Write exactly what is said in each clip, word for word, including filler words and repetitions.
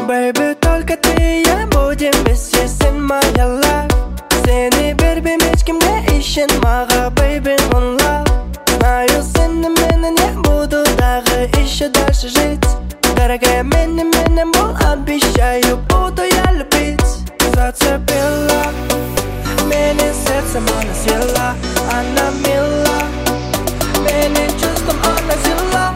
Baby, только ты и я будем вместе, сын моя love. Seni berbim hiç kimde işin mağa baby one love. Знаю, сені менен я буду дагы еще дальше жить. Дорогая, менен менен бол, обещаю, буду я любить. Зацепила мени сердцем, она съела, она мила. Мени чувством она взяла.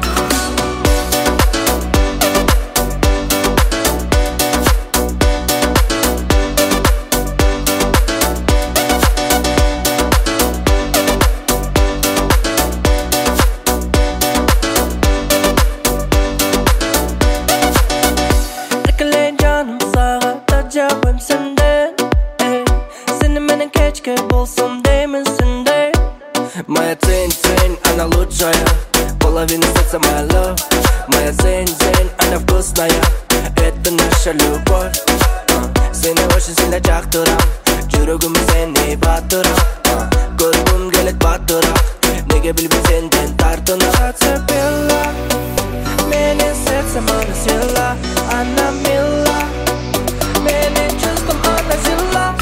Cevabım sende, ey. Seni menin keşke bulsam değilsin de. Моя цень, цень, она лучшая. Половина сердца моя love. Моя цень, цень, она вкусная. Это наша любовь. Seni очень сильно жақтырам. Жүрегім сені батырам. Көргім келет батырақ. Неге білбей сенден тартынам. Зацепила мені сердцем, она съела, она мила. Мені чувством она взяла.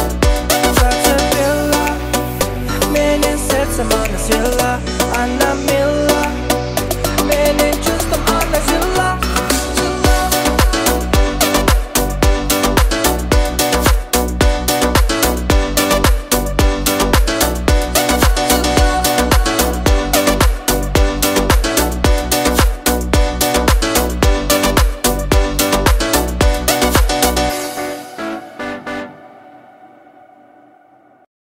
Зацепила мені сердцем, она съела, она мила.